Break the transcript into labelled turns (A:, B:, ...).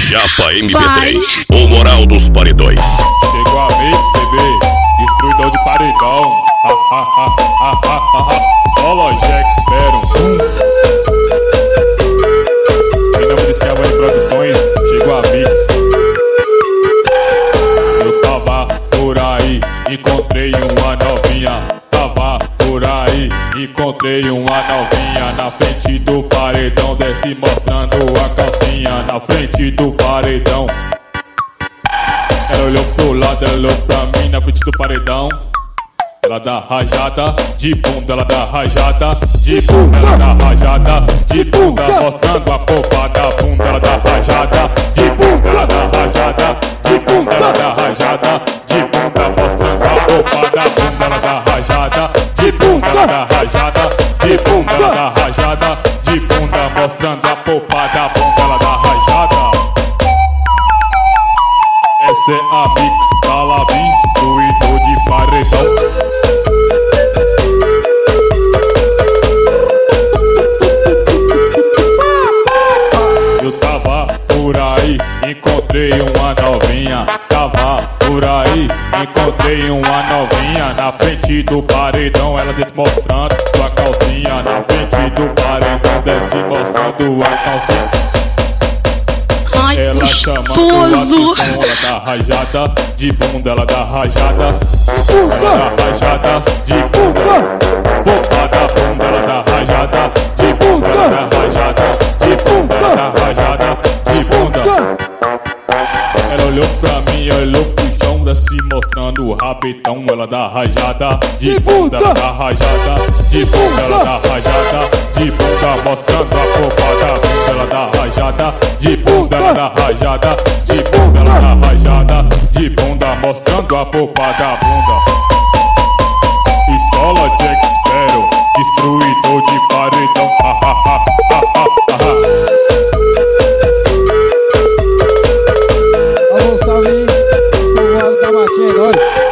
A: Japa MP3, o moral dos paredões.
B: Chegou a Mix TV, destruidor de paredão. Solo Jack espero. Em nome de Esquiava em Produções, chegou a Mix. Eu tava por aí, encontrei uma novinha. Tava por aí, encontrei uma novinha. Na frente do paredão, desce mostrando a calcinha. Na frente do paredão. Ela olhou pro lado, ela olhou pra mim na frente do paredão. Ela dá rajada de bunda, ela dá rajada de bunda, ela dá rajada de bunda, mostrando a polpa da bunda. Ela dá rajada de bunda, ela dá rajada de bunda, ela dá rajada de bunda, mostrando a polpa da bunda. Ela dá rajada de bunda, ela dá rajada de bunda, ela dá rajada de bunda, mostrando a polpa da bunda. Ela dá rajada. Essa é a Mix Talabim, destruidor de paredão. Eu tava por aí, encontrei uma novinha. Tava por aí, encontrei uma novinha. Na frente do paredão, ela desce mostrando sua calcinha. Na frente do paredão, desce mostrando a calcinha.
C: Ai,
B: ela
C: gostoso!
B: Ela dá rajada de bunda, ela dá rajada. Ela dá rajada de bunda, polpa da bunda. Ela dá rajada de bunda, ela dá rajada de bunda, ela dá rajada de bunda. Ela olhou pra mim, olhou pro chão, desce mostrando o rabetão. Ela dá rajada de bunda, ela dá rajada de bunda, ela dá rajada de bunda, mostrando a polpa da bunda. Ela dá rajada de bunda, ela dá rajada de bunda, ela dá rajada de bunda, mostrando a polpa da bunda. E Solo Jack espero, destruidor de paredão.
D: Alô, salve, o Valo da Matinha,